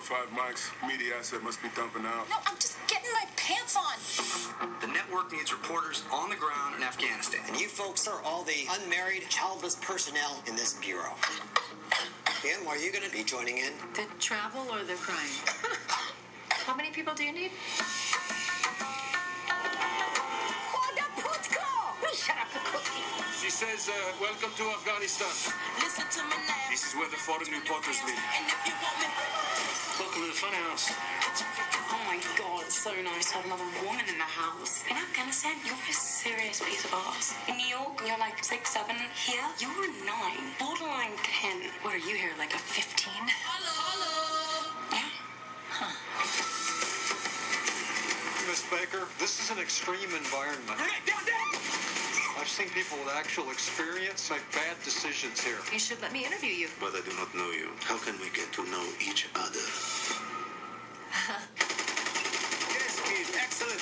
5 mics. Media asset must be dumping out. No, I'm just getting my pants on. The network needs reporters on the ground in Afghanistan. And you folks are all the unmarried, childless personnel in this bureau. Dan, are you going to be joining in? The travel or the crying? How many people do you need? Shut up, pussy. She says, welcome to Afghanistan. Listen to me now. This is where the foreign reporters live. And if you want me, Welcome to the fun house. Oh my god, it's so nice to have another woman in the house. In Afghanistan, you're a serious piece of ass. In New York, you're like 6, 7. Here, you're 9, borderline 10. What are you here, like a 15? hello. Yeah? Huh. Miss Baker, this is an extreme environment. I've seen people with actual experience make bad decisions here. You should let me interview you. But I do not know you. How can we get to know each other? Yes, Keith. Excellent.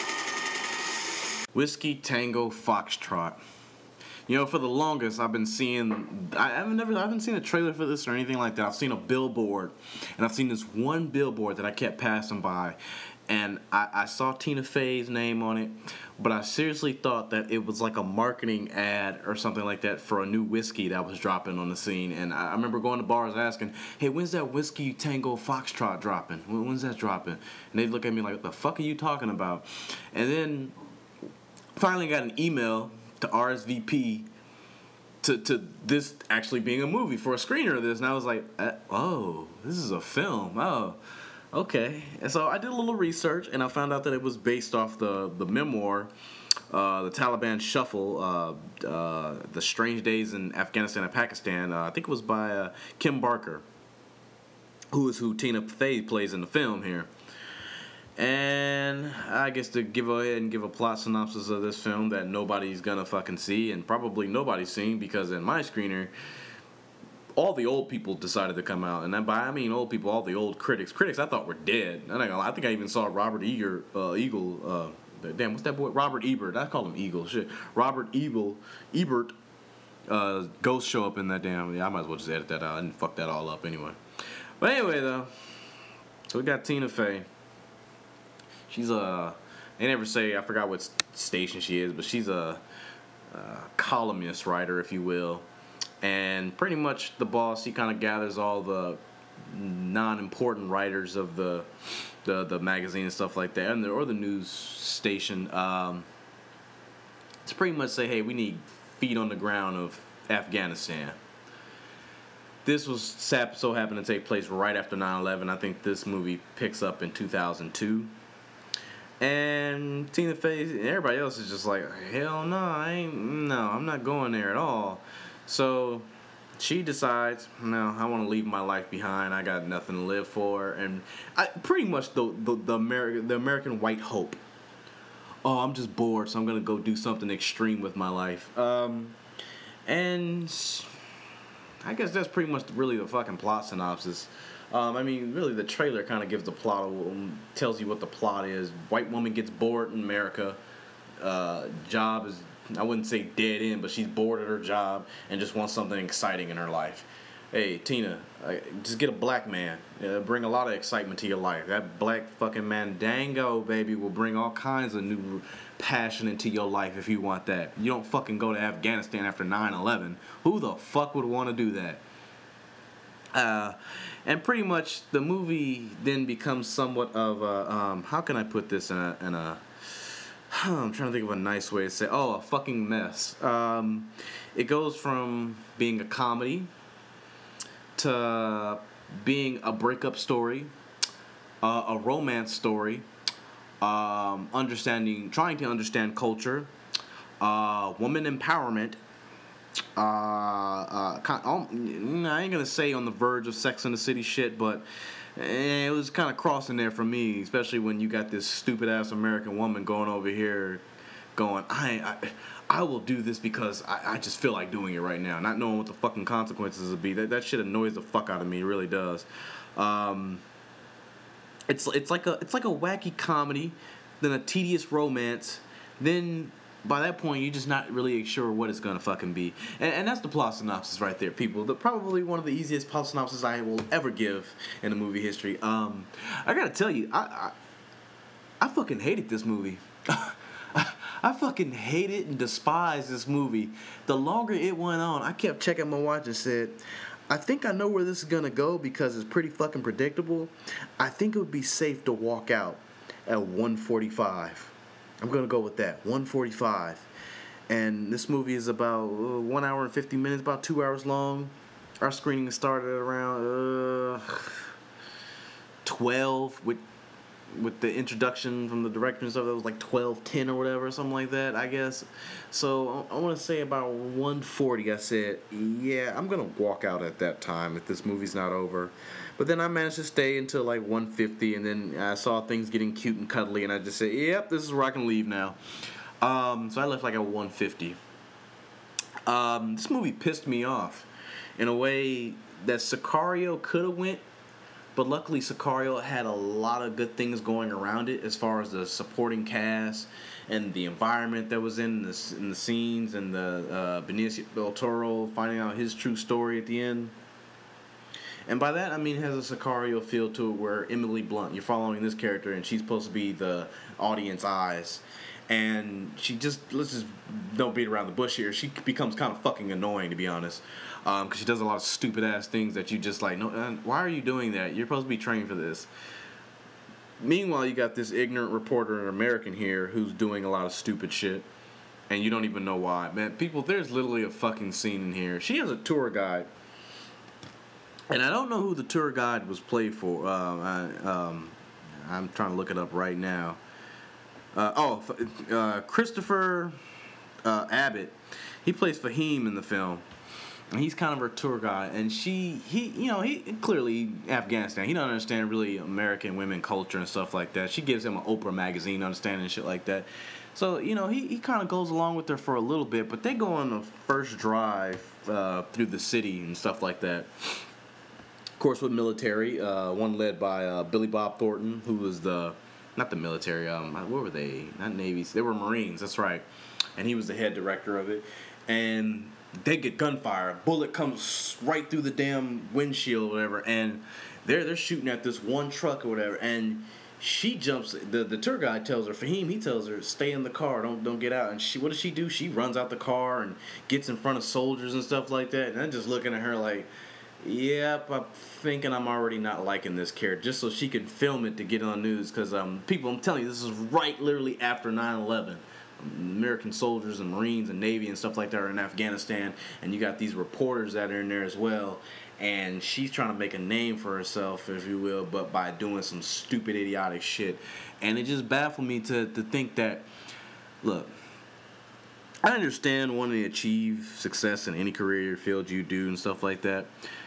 Whiskey Tango Foxtrot. You know, for the longest, I've been seeing. I haven't seen a trailer for this or anything like that. I've seen a billboard, and I've seen this one billboard that I kept passing by, and I saw Tina Fey's name on it, but I seriously thought that it was like a marketing ad or something like that for a new whiskey that was dropping on the scene. And I remember going to bars asking, "Hey, when's that Whiskey Tango Foxtrot dropping? When's that dropping?" And they'd look at me like, "What the fuck are you talking about?" And then finally got an email to RSVP to this actually being a movie for a screener of this, and I was like, oh, this is a film. Oh, okay. And so I did a little research, and I found out that it was based off the memoir, The Taliban Shuffle, The Strange Days in Afghanistan and Pakistan. I think it was by Kim Barker, who is who Tina Fey plays in the film here. And I guess to go ahead and give a plot synopsis of this film that nobody's gonna fucking see, and probably nobody's seen, because in my screener, all the old people decided to come out, and by I mean old people, all the old critics. Critics I thought were dead. I think I even saw Robert Eagle. Damn, what's that boy? Robert Ebert. I call him Eagle. Shit, Robert Ebert. Ghost show up in that damn. Yeah, I might as well just edit that out. I didn't fuck that all up anyway. But anyway, though, so we got Tina Fey. She's they never say, I forgot what station she is, but she's a columnist writer, if you will. And pretty much the boss, he kind of gathers all the non-important writers of the magazine and stuff like that, or the news station, to pretty much say, hey, we need feet on the ground of Afghanistan. This was so happened to take place right after 9/11. I think this movie picks up in 2002. And Tina Fey and everybody else is just like, hell no, I'm not going there at all. So she decides, no, I want to leave my life behind. I got nothing to live for. And pretty much the American white hope. Oh, I'm just bored, so I'm going to go do something extreme with my life. And I guess that's pretty much really the fucking plot synopsis. I mean, really, the trailer kind of gives the plot, tells you what the plot is. White woman gets bored in America. Job is, I wouldn't say dead end, but she's bored at her job and just wants something exciting in her life. Hey, Tina, just get a black man. Bring a lot of excitement to your life. That black fucking Mandango, baby, will bring all kinds of new passion into your life if you want that. You don't fucking go to Afghanistan after 9/11. Who the fuck would want to do that? And pretty much the movie then becomes somewhat of a, how can I put this in a I'm trying to think of a nice way to say, a fucking mess. It goes from being a comedy to being a breakup story, a romance story, trying to understand culture, woman empowerment, I ain't gonna say on the verge of Sex and the City shit, but it was kind of crossing there for me, especially when you got this stupid ass American woman going over here going, I will do this because I just feel like doing it right now, not knowing what the fucking consequences will be. That shit annoys the fuck out of me. It really does. It's like a wacky comedy, then a tedious romance, then by that point, you're just not really sure what it's gonna fucking be. And that's the plot synopsis right there, people. Probably one of the easiest plot synopsis I will ever give in the movie history. I gotta tell you, I fucking hated this movie. I fucking hated and despised this movie. The longer it went on, I kept checking my watch and said, I think I know where this is gonna go because it's pretty fucking predictable. I think it would be safe to walk out at 1:45. I'm gonna go with that, 1:45. And this movie is about 1 hour and 50 minutes, about 2 hours long. Our screening started at around 12 with the introduction from the director and stuff. That was like 12:10 or whatever, something like that, I guess. So I want to say about 1:40. I said, yeah, I'm gonna walk out at that time if this movie's not over. But then I managed to stay until like 1:50, and then I saw things getting cute and cuddly, and I just said, yep, this is where I can leave now. So I left like at 1:50. This movie pissed me off in a way that Sicario could have went, but luckily Sicario had a lot of good things going around it as far as the supporting cast and the environment that was in the scenes, and the Benicio del Toro finding out his true story at the end. And by that, I mean it has a Sicario feel to it where Emily Blunt, you're following this character and she's supposed to be the audience eyes. And she let's just don't beat around the bush here. She becomes kind of fucking annoying, to be honest. Because she does a lot of stupid ass things that you just like, no, why are you doing that? You're supposed to be trained for this. Meanwhile, you got this ignorant reporter, an American here, who's doing a lot of stupid shit. And you don't even know why. Man, people, there's literally a fucking scene in here. She has a tour guide. And I don't know who the tour guide was played for. I'm trying to look it up right now. Christopher Abbott. He plays Fahim in the film. And he's kind of her tour guide. And he clearly Afghanistan. He don't understand really American women culture and stuff like that. She gives him an Oprah magazine understanding and shit like that. So, he kind of goes along with her for a little bit. But they go on the first drive through the city and stuff like that. Of course, with military, one led by Billy Bob Thornton, who was not the military, what were they? Not Navy. They were Marines, that's right. And he was the head director of it. And they get gunfire. A bullet comes right through the damn windshield or whatever. And they're shooting at this one truck or whatever. And she jumps. The tour guide tells her, Fahim, he tells her, stay in the car, don't get out. And what does she do? She runs out the car and gets in front of soldiers and stuff like that. And I'm just looking at her like, yep, I'm thinking I'm already not liking this character, just so she could film it to get on news. Because people, I'm telling you, this is right literally after 9/11. American soldiers and Marines and Navy and stuff like that are in Afghanistan, and you got these reporters that are in there as well. And she's trying to make a name for herself, if you will, but by doing some stupid, idiotic shit. And it just baffled me to think that, look, I understand wanting to achieve success in any career field you do and stuff like that.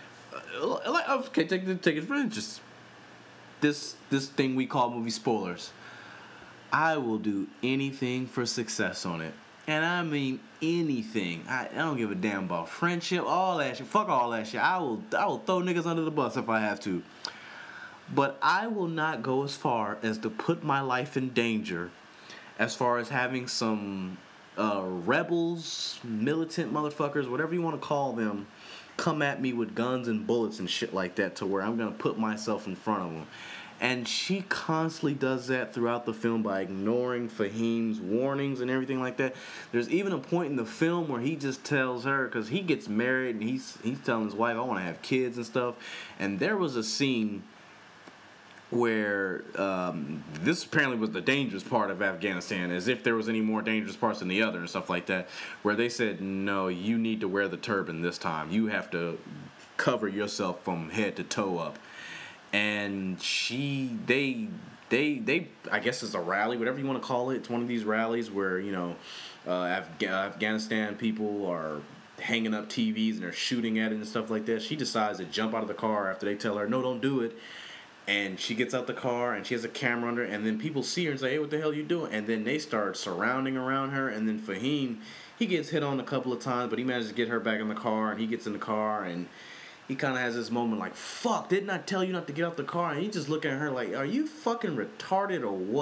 Okay, take it for instance. This thing we call movie spoilers. I will do anything for success on it. And I mean anything. I don't give a damn about friendship, all that shit. Fuck all that shit. I will throw niggas under the bus if I have to. But I will not go as far as to put my life in danger as far as having some rebels, militant motherfuckers, whatever you want to call them, come at me with guns and bullets and shit like that, to where I'm going to put myself in front of them. And she constantly does that throughout the film by ignoring Fahim's warnings and everything like that. There's even a point in the film where he just tells her, because he gets married and he's telling his wife, I want to have kids and stuff. And there was a scene where this apparently was the dangerous part of Afghanistan, as if there was any more dangerous parts than the other and stuff like that, where they said, no, you need to wear the turban this time. You have to cover yourself from head to toe up. And they I guess it's a rally, whatever you want to call it. It's one of these rallies where, Afghanistan people are hanging up TVs and they're shooting at it and stuff like that. She decides to jump out of the car after they tell her, no, don't do it. And she gets out the car and she has a camera under her, and then people see her and say, hey, what the hell are you doing? And then they start surrounding around her, and then Fahim, he gets hit on a couple of times, but he manages to get her back in the car, and he gets in the car, and he kind of has this moment like, fuck, didn't I tell you not to get out the car? And he's just looking at her like, are you fucking retarded or what?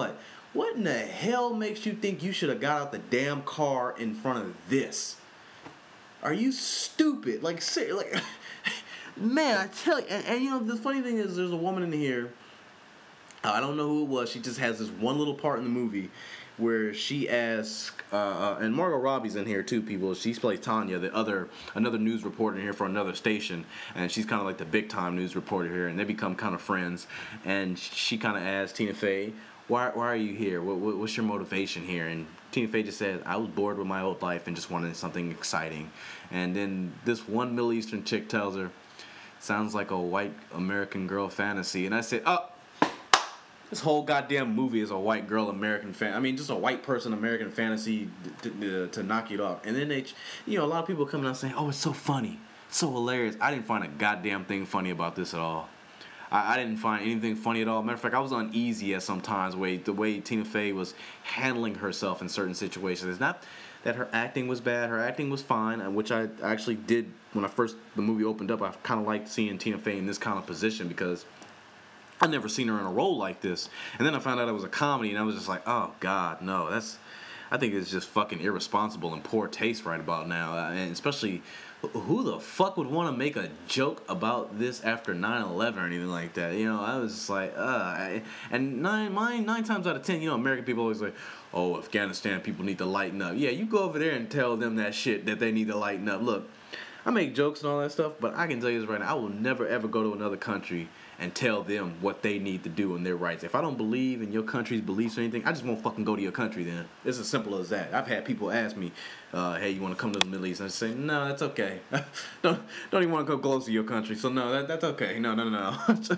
what in the hell makes you think you should have got out the damn car in front of this? Are you stupid? Like, man, I tell you. And you know, the funny thing is, there's a woman in here. I don't know who it was. She just has this one little part in the movie where she asks, and Margot Robbie's in here too, people. She plays Tanya, another news reporter in here for another station, and she's kind of like the big time news reporter here, and they become kind of friends. And she kind of asks Tina Fey, why are you here? What's your motivation here? And Tina Fey just says, I was bored with my old life and just wanted something exciting. And then this one Middle Eastern chick tells her, sounds like a white American girl fantasy. And I said, this whole goddamn movie is a white girl American just a white person American fantasy to knock it off. And then a lot of people coming out saying, oh, it's so funny, it's so hilarious. I didn't find a goddamn thing funny about this at all. I didn't find anything funny at all. Matter of fact, I was uneasy at some times the way Tina Fey was handling herself in certain situations. It's not that her acting was bad. Her acting was fine, which I actually did when the movie opened up. I kind of liked seeing Tina Fey in this kind of position because I'd never seen her in a role like this. And then I found out it was a comedy, and I was just like, oh, God, no. I think it's just fucking irresponsible and poor taste right about now. And especially, who the fuck would want to make a joke about this after 9/11 or anything like that? You know, I was just like, and nine times out of 10, American people always like, oh, Afghanistan people need to lighten up. Yeah, you go over there and tell them that shit, that they need to lighten up. Look, I make jokes and all that stuff, but I can tell you this right now, I will never ever go to another country and tell them what they need to do in their rights. If I don't believe in your country's beliefs or anything, I just won't fucking go to your country then. It's as simple as that. I've had people ask me, hey, you want to come to the Middle East? And I say, no, that's okay. don't even want to go close to your country. So no, that's okay. No.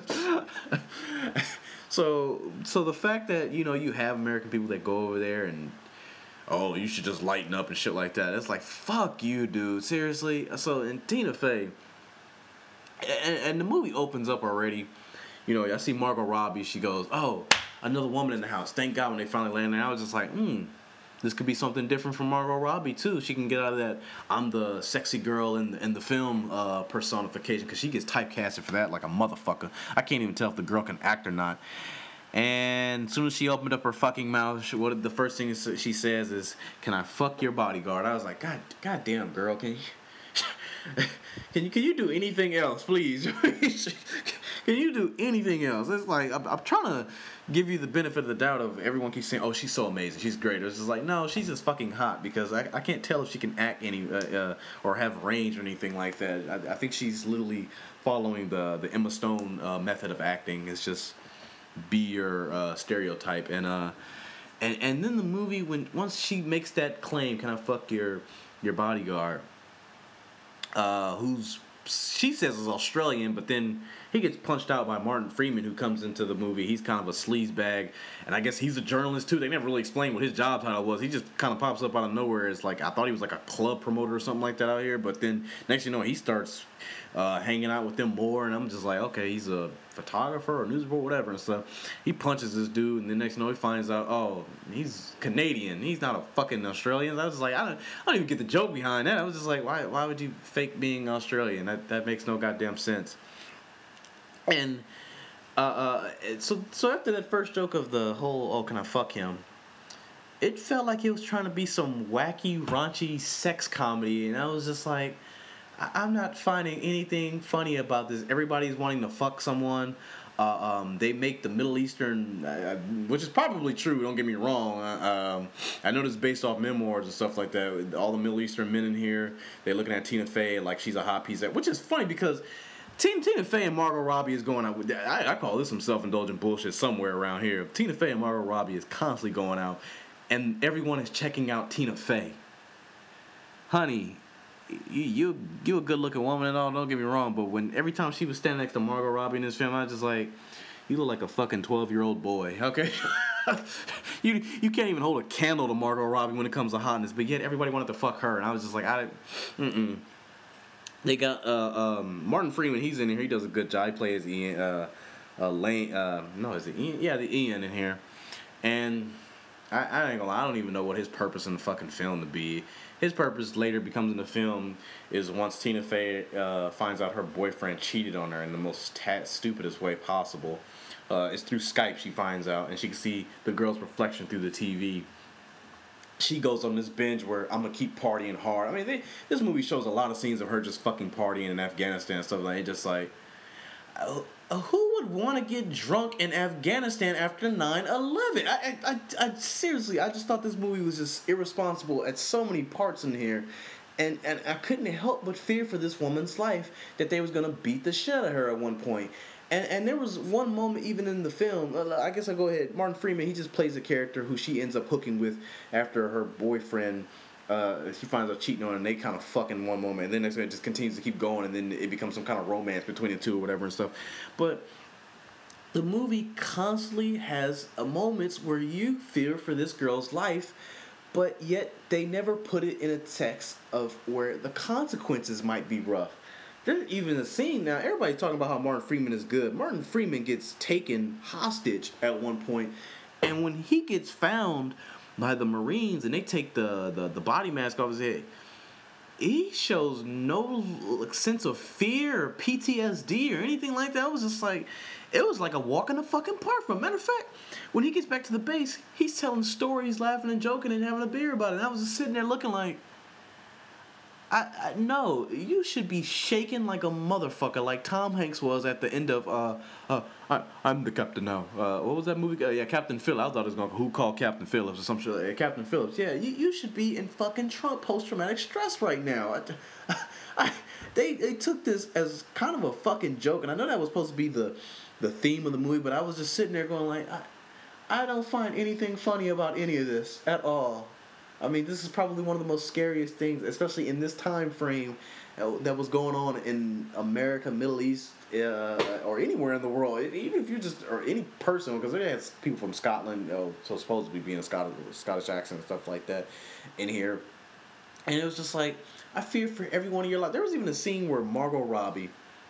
So the fact that, you have American people that go over there and, oh, you should just lighten up and shit like that. It's like, fuck you, dude. Seriously? So, and Tina Fey, and the movie opens up already. I see Margot Robbie. She goes, oh, another woman in the house. Thank God when they finally landed. I was just like, this could be something different from Margot Robbie, too. She can get out of that I'm the sexy girl in the film personification, because she gets typecasted for that like a motherfucker. I can't even tell if the girl can act or not. And as soon as she opened up her fucking mouth, the first thing she says is, can I fuck your bodyguard? I was like, God damn, girl, can you do anything else, please? Can you do anything else? It's like, I'm trying to give you the benefit of the doubt of everyone keeps saying, oh, she's so amazing, she's great. It's just like, no, she's just fucking hot, because I can't tell if she can act or have range or anything like that. I think she's literally following the Emma Stone method of acting. It's just be your stereotype. And then the movie, once she makes that claim, can I fuck your bodyguard, she says is Australian, but then he gets punched out by Martin Freeman, who comes into the movie. He's kind of a sleazebag, and I guess he's a journalist too. They never really explained what his job title was. He just kind of pops up out of nowhere. It's like, I thought he was like a club promoter or something like that out here, but then next you know, he starts hanging out with them more, and I'm just like, okay, he's a photographer or news reporter, whatever and stuff. He punches this dude, and then next you know, he finds out, oh, he's Canadian. He's not a fucking Australian. I was like, I don't even get the joke behind that. I was just like, why would you fake being Australian? That makes no goddamn sense. And so after that first joke of the whole, oh, can I fuck him? It felt like it was trying to be some wacky, raunchy sex comedy, and I was just like, I'm not finding anything funny about this. Everybody's wanting to fuck someone. They make the Middle Eastern, which is probably true, don't get me wrong. I know this is based off memoirs and stuff like that. All the Middle Eastern men in here, they're looking at Tina Fey like she's a hot piece of, which is funny because Tina Fey and Margot Robbie is going out. I call this some self-indulgent bullshit somewhere around here. Tina Fey and Margot Robbie is constantly going out, and everyone is checking out Tina Fey. Honey, you a good-looking woman and all, don't get me wrong, but every time she was standing next to Margot Robbie in this film, I was just like, you look like a fucking 12-year-old boy, okay? you can't even hold a candle to Margot Robbie when it comes to hotness, but yet everybody wanted to fuck her, and I was just like, They got Martin Freeman. He's in here. He does a good job. He plays Ian. Lane. No, is it Ian? Yeah, the Ian in here. And I ain't gonna lie. I don't even know what his purpose in the fucking film to be. His purpose later becomes in the film is once Tina Fey finds out her boyfriend cheated on her in the most stupidest way possible. It's through Skype she finds out, and she can see the girl's reflection through the TV. She goes on this binge where I'm gonna keep partying hard. I mean, this movie shows a lot of scenes of her just fucking partying in Afghanistan and stuff like that. Just like, who would want to get drunk in Afghanistan after 9/11? I seriously, I just thought this movie was just irresponsible at so many parts in here. And I couldn't help but fear for this woman's life that they was gonna beat the shit out of her at one point. And there was one moment even in the film, I guess I'll go ahead, Martin Freeman, he just plays a character who she ends up hooking with after her boyfriend, she finds out cheating on her, and they kind of fuck in one moment, and then next it just continues to keep going, and then it becomes some kind of romance between the two or whatever and stuff. But the movie constantly has moments where you fear for this girl's life, but yet they never put it in a text of where the consequences might be rough. There's even a scene now, everybody's talking about how Martin Freeman is good. Martin Freeman gets taken hostage at one point, and when he gets found by the Marines and they take the body mask off his head, he shows no sense of fear or PTSD or anything like that. It was just like, it was like a walk in the fucking park. For a matter of fact, when he gets back to the base, he's telling stories, laughing and joking and having a beer about it. And I was just sitting there looking like, no, you should be shaking like a motherfucker, like Tom Hanks was at the end of I'm the captain now. What was that movie? Yeah, Captain Phillips. I thought it was going to Who Called Captain Phillips or some shit like that. Captain Phillips. Yeah, you should be in fucking post-traumatic stress right now. They took this as kind of a fucking joke, and I know that was supposed to be the theme of the movie, but I was just sitting there going like, I don't find anything funny about any of this at all. I mean, this is probably one of the most scariest things, especially in this time frame that was going on in America, Middle East, or anywhere in the world. Even if you just, or any person, because they had people from Scotland, so supposedly being a Scottish accent and stuff like that in here. And it was just like, I fear for every one of your life. There was even a scene where Margot Robbie,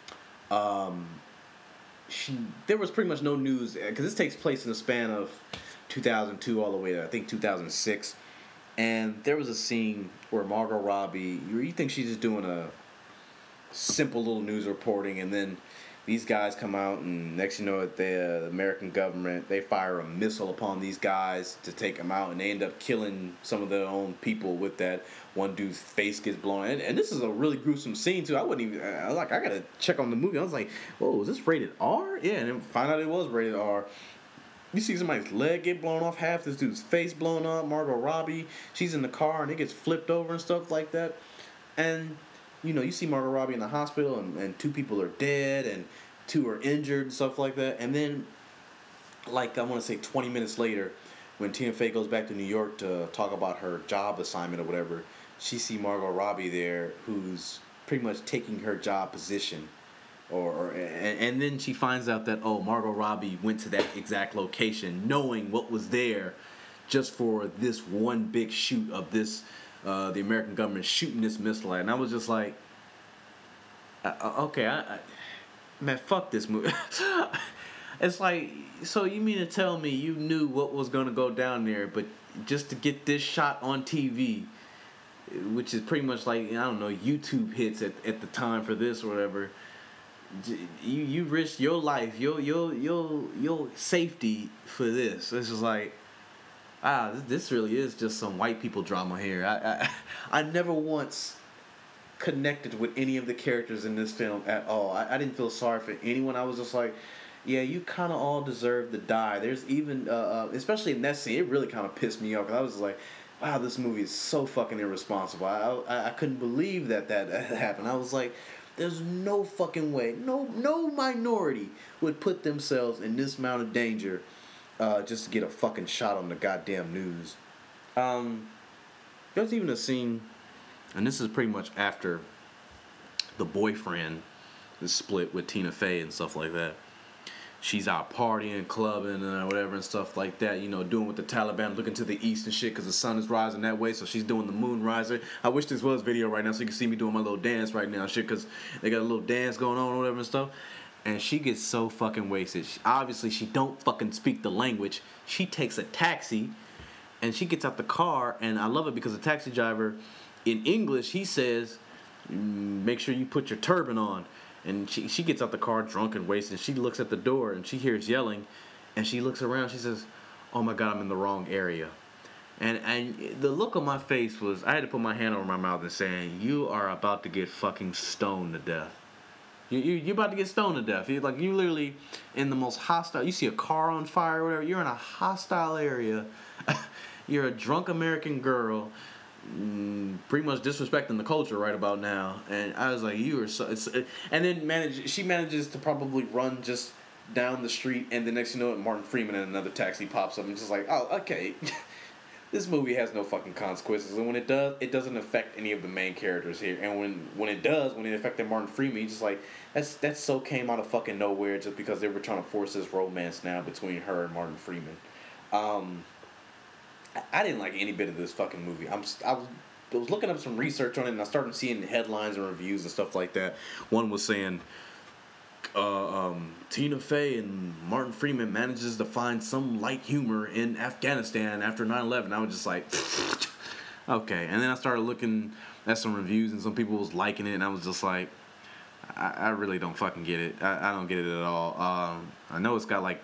there was pretty much no news, because this takes place in the span of 2002 all the way to, I think, 2006. And there was a scene where Margot Robbie, you think she's just doing a simple little news reporting, and then these guys come out, and next you know it, the American government, they fire a missile upon these guys to take them out, and they end up killing some of their own people with that. One dude's face gets blown, and this is a really gruesome scene too. I was like, I gotta check on the movie. I was like, whoa, is this rated R? Yeah, and then find out it was rated R. You see somebody's leg get blown off, half this dude's face blown up. Margot Robbie, she's in the car and it gets flipped over and stuff like that. And, you see Margot Robbie in the hospital and 2 people are dead and 2 are injured and stuff like that. And then, like, I want to say 20 minutes later, when Tina Fey goes back to New York to talk about her job assignment or whatever, she see Margot Robbie there who's pretty much taking her job position. And then she finds out that, Margot Robbie went to that exact location knowing what was there just for this one big shoot of this, the American government shooting this missile at. And I was just like, okay, man, fuck this movie. It's like, so you mean to tell me you knew what was going to go down there, but just to get this shot on TV, which is pretty much like, I don't know, YouTube hits at the time for this or whatever, you risk your life, your safety for this. It's just like, this really is just some white people drama here. I never once connected with any of the characters in this film at all. I didn't feel sorry for anyone. I was just like, yeah, you kind of all deserve to die. There's even, especially in that scene, it really kind of pissed me off, because I was like, wow, this movie is so fucking irresponsible. I couldn't believe that happened. I was like, there's no fucking way, no minority would put themselves in this amount of danger just to get a fucking shot on the goddamn news. There's even a scene, and this is pretty much after the boyfriend is split with Tina Fey and stuff like that. She's out partying, clubbing, and whatever and stuff like that, doing with the Taliban, looking to the east and shit, because the sun is rising that way, so she's doing the moon riser. I wish this was video right now so you can see me doing my little dance right now, shit, because they got a little dance going on or whatever and stuff. And she gets so fucking wasted. Obviously, she don't fucking speak the language. She takes a taxi, and she gets out the car, and I love it because the taxi driver, in English, he says, make sure you put your turban on. And she gets out the car drunk and wasted. She looks at the door and she hears yelling, and she looks around. She says, "Oh my God, I'm in the wrong area." And the look on my face was, I had to put my hand over my mouth and saying, "You are about to get fucking stoned to death. You about to get stoned to death. You literally in the most hostile. You see a car on fire or whatever. You're in a hostile area. You're a drunk American girl." Pretty much disrespecting the culture right about now, and I was like, "You are so." And then she manages to probably run just down the street, and the next thing you know, Martin Freeman in another taxi pops up, and just like, "Oh, okay." This movie has no fucking consequences, and when it does, it doesn't affect any of the main characters here. And when it does, when it affected Martin Freeman, he's just like, that so came out of fucking nowhere just because they were trying to force this romance now between her and Martin Freeman. I didn't like any bit of this fucking movie. I was looking up some research on it, and I started seeing headlines and reviews and stuff like that. One was saying, Tina Fey and Martin Freeman manages to find some light humor in Afghanistan after 9/11. I was just like, okay. And then I started looking at some reviews, and some people was liking it, and I was just like, I really don't fucking get it. I don't get it at all. I know it's got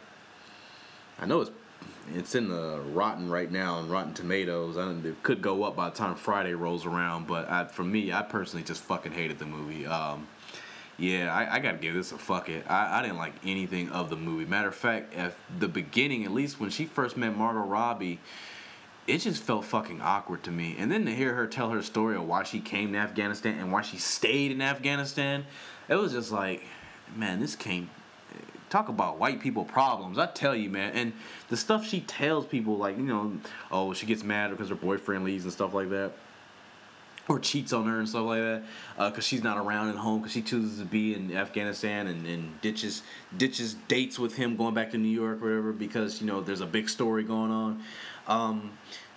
it's in the Rotten right now on Rotten Tomatoes. It could go up by the time Friday rolls around, but for me, I personally just fucking hated the movie. Yeah, I gotta give this a fuck it. I didn't like anything of the movie. Matter of fact, at the beginning, at least when she first met Margot Robbie, it just felt fucking awkward to me. And then to hear her tell her story of why she came to Afghanistan and why she stayed in Afghanistan, it was just like, man, talk about white people problems. I tell you, man. And the stuff she tells people, like, oh, she gets mad because her boyfriend leaves and stuff like that, or cheats on her and stuff like that, because she's not around at home, because she chooses to be in Afghanistan and ditches dates with him going back to New York or whatever, because there's a big story going on.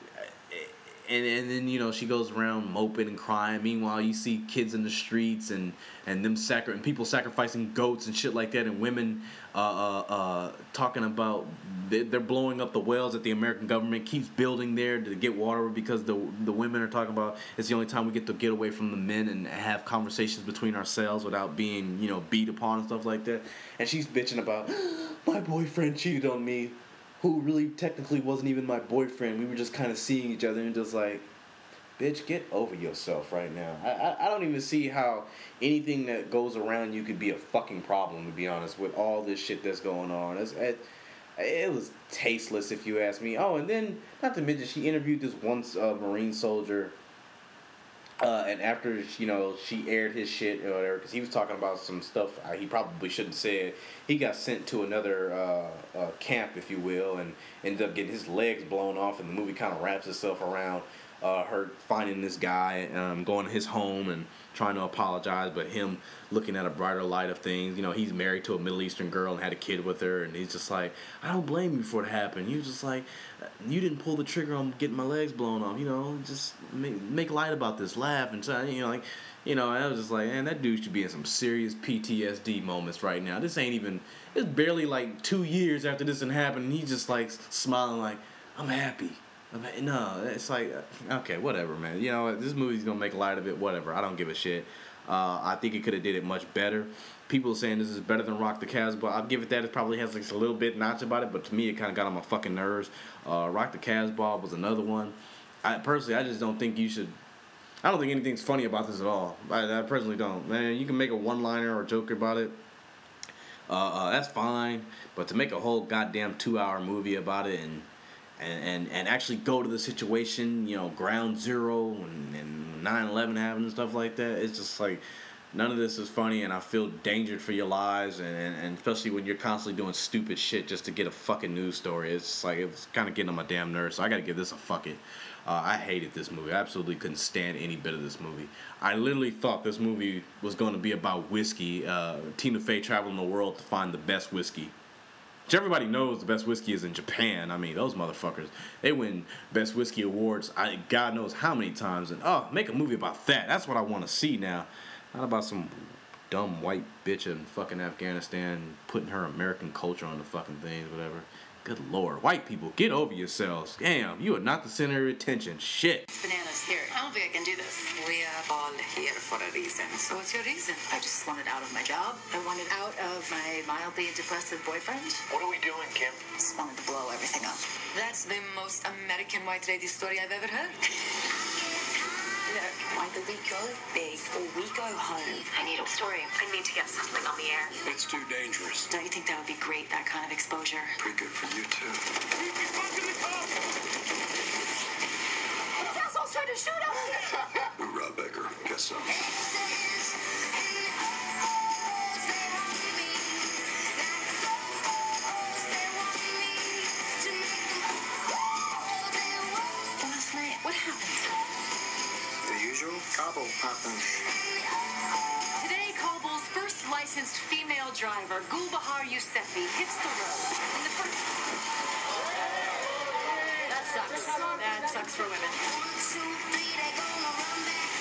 And then she goes around moping and crying. Meanwhile, you see kids in the streets and people sacrificing goats and shit like that, and women talking about they're blowing up the wells that the American government keeps building there to get water, because the women are talking about it's the only time we get to get away from the men and have conversations between ourselves without being beat upon and stuff like that. And she's bitching about, my boyfriend cheated on me, who really technically wasn't even my boyfriend. We were just kind of seeing each other, and just like, bitch, get over yourself right now. I don't even see how anything that goes around you could be a fucking problem, to be honest, with all this shit that's going on. It was tasteless, if you ask me. Oh, and then, not to mention, she interviewed this one Marine soldier, and after she aired his shit or whatever, because he was talking about some stuff he probably shouldn't have said. He got sent to another camp, if you will, and ended up getting his legs blown off. And the movie kind of wraps itself around her finding this guy, going to his home and trying to apologize, but him looking at a brighter light of things. He's married to a Middle Eastern girl and had a kid with her, and he's just like, I don't blame you for it happening. He was just like, you didn't pull the trigger on getting my legs blown off. Just make light about this, laugh, and and I was just like, man, that dude should be in some serious PTSD moments right now. It's barely like 2 years after this happened, and he's just like smiling like, I'm happy. No, it's like, okay, whatever, man. This movie's gonna make light of it, whatever. I don't give a shit. I think it could have did it much better. People are saying this is better than Rock the Casbah. I'll give it that. It probably has like a little bit notch about it, but to me, it kind of got on my fucking nerves. Rock the Casbah was another one. I just don't think you should. I don't think anything's funny about this at all. I personally don't. Man, you can make a one-liner or a joke about it. That's fine, but to make a whole goddamn 2-hour movie about it and actually go to the situation, ground zero and 9/11 happened and stuff like that, it's just like, none of this is funny, and I feel endangered for your lives, and especially when you're constantly doing stupid shit just to get a fucking news story. It's like, it's kind of getting on my damn nerves, so I gotta give this a fuck it. I hated this movie. I absolutely couldn't stand any bit of this movie. I literally thought this movie was going to be about whiskey. Tina Fey traveling the world to find the best whiskey. Which everybody knows the best whiskey is in Japan. I mean, those motherfuckers, they win best whiskey awards God knows how many times. And make a movie about that. That's what I want to see now. Not about some dumb white bitch in fucking Afghanistan putting her American culture on the fucking things, whatever. Good lord, white people, get over yourselves. Damn, you are not the center of attention. Shit. Bananas, here. I don't think I can do this. We are all here for a reason. So what's your reason? I just wanted out of my job. I wanted out of my mildly depressive boyfriend. What are we doing, Kim? Just wanted to blow everything up. That's the most American white lady story I've ever heard. Look, either we go big or we go home. I need a story. I need to get something on the air. It's too dangerous. Don't you think that would be great, that kind of exposure? Pretty good for you, too. These assholes trying to shoot us. Rob Becker. Guess so. Last night, what happened? The usual Cabo happens. Today, Kabul's first licensed female driver, Gulbahar Yousefi, hits the road. In the first... That sucks. That sucks for women.